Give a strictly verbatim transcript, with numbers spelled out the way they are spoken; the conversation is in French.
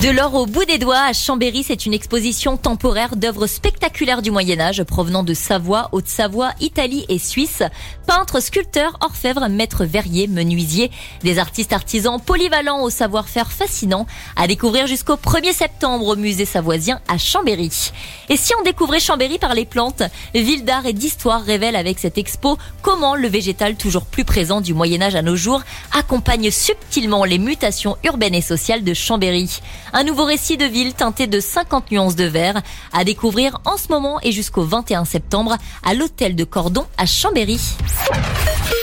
De l'or au bout des doigts à Chambéry, c'est une exposition temporaire d'œuvres spectaculaires du Moyen-Âge provenant de Savoie, Haute-Savoie, Italie et Suisse. Peintres, sculpteurs, orfèvres, maîtres verriers, menuisiers, des artistes artisans polyvalents au savoir-faire fascinant à découvrir jusqu'au premier septembre au musée savoisien à Chambéry. Et si on découvrait Chambéry par les plantes, Ville d'art et d'histoire révèle avec cette expo comment le végétal toujours plus présent du Moyen-Âge à nos jours accompagne subtilement les mutations urbaines et sociales de Chambéry. Un nouveau récit de ville teinté de cinquante nuances de vert à découvrir en ce moment et jusqu'au vingt et un septembre à l'hôtel de Cordon à Chambéry.